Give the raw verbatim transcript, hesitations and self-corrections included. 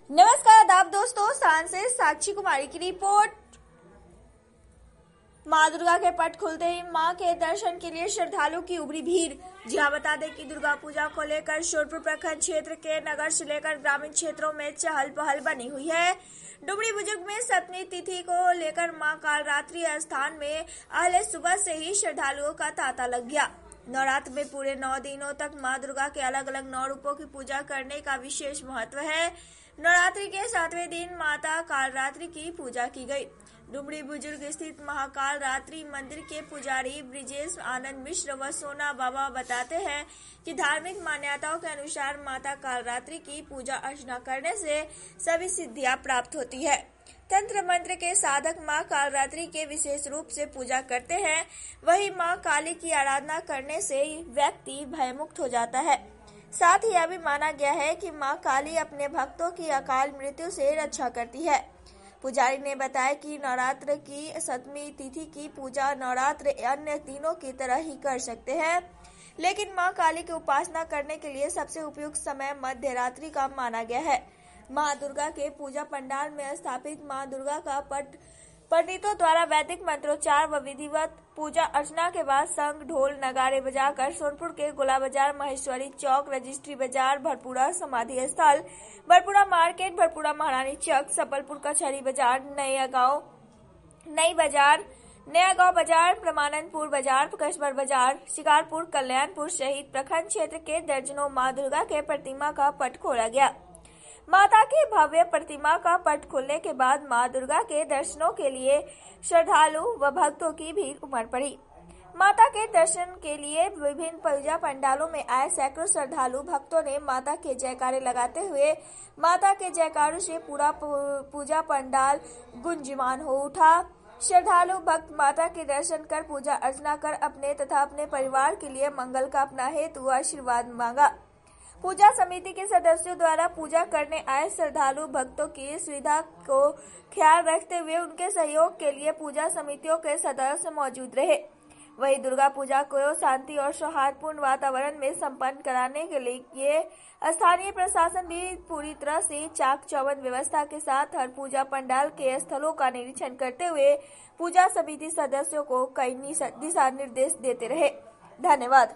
नमस्कार आदाब दोस्तों, सांस से साक्षी कुमारी की रिपोर्ट। मां दुर्गा के पट खुलते ही मां के दर्शन के लिए श्रद्धालुओं की उमड़ी भीड़। जहां बता दें कि दुर्गा पूजा को लेकर सोनपुर प्रखंड क्षेत्र के नगर से लेकर ग्रामीण क्षेत्रों में चहल पहल बनी हुई है। डुमरी बुजुर्ग में सप्तमी तिथि को लेकर मां कालरात्रि स्थान में अहले सुबह से ही श्रद्धालुओं का तांता लग गया। नवरात्र में पूरे नौ दिनों तक मां दुर्गा के अलग अलग नौ रूपों की पूजा करने का विशेष महत्व है। नवरात्रि के सातवें दिन माता कालरात्रि की पूजा की गई। डुमरी बुजुर्ग स्थित महाकाल रात्रि मंदिर के पुजारी ब्रिजेश आनंद मिश्र व सोना बाबा बताते हैं कि धार्मिक मान्यताओं के अनुसार माता कालरात्रि की पूजा अर्चना करने से सभी सिद्धियां प्राप्त होती है। तंत्र मंत्र के साधक मां कालरात्रि के विशेष रूप से पूजा करते हैं। वही मां काली की आराधना करने से व्यक्ति भयमुक्त हो जाता है। साथ ही यह भी माना गया है कि मां काली अपने भक्तों की अकाल मृत्यु से रक्षा करती है। पुजारी ने बताया कि नवरात्र की सप्तमी तिथि की पूजा नवरात्र अन्य दिनों की तरह ही कर सकते हैं, लेकिन मां काली की उपासना करने के लिए सबसे उपयुक्त समय मध्य रात्रि का माना गया है। मां दुर्गा के पूजा पंडाल में स्थापित मां दुर्गा का पट पंडितों द्वारा वैदिक मंत्रोच्चार व विधिवत पूजा अर्चना के बाद संग ढोल नगाड़े बजाकर सोनपुर के गोला बाजार, महेश्वरी चौक, रजिस्ट्री बाजार, भरपूरा समाधि स्थल, भरपूरा मार्केट, भरपूरा महारानी चौक, सबलपुर कचहरी बाजार, नया गांव नई बाजार, नया गांव बाजार, प्रमानंदपुर बाजार, कस्बर बाजार, शिकारपुर, कल्याणपुर सहित प्रखंड क्षेत्र के दर्जनों मां दुर्गा के प्रतिमा का पट खोला गया। माता के भव्य प्रतिमा का पट खुलने के बाद मां दुर्गा के दर्शनों के लिए श्रद्धालु व भक्तों की भीड़ उमड़ पड़ी। माता के दर्शन के लिए विभिन्न पूजा पंडालों में आए सैकड़ों श्रद्धालु भक्तों ने माता के जयकारे लगाते हुए माता के जयकारों से पूरा पूजा पंडाल गुंजयमान हो उठा। श्रद्धालु भक्त माता के दर्शन कर पूजा अर्चना कर अपने तथा अपने परिवार के लिए मंगल का अपना हेतु आशीर्वाद मांगा। पूजा समिति के सदस्यों द्वारा पूजा करने आए श्रद्धालु भक्तों की सुविधा को ख्याल रखते हुए उनके सहयोग के लिए पूजा समितियों के सदस्य मौजूद रहे। वही दुर्गा पूजा को शांति और सौहार्दपूर्ण वातावरण में संपन्न कराने के लिए स्थानीय प्रशासन भी पूरी तरह से चाक चौबंद व्यवस्था के साथ हर पूजा पंडाल के स्थलों का निरीक्षण करते हुए पूजा समिति सदस्यों को कई दिशा निर्देश देते रहे। धन्यवाद।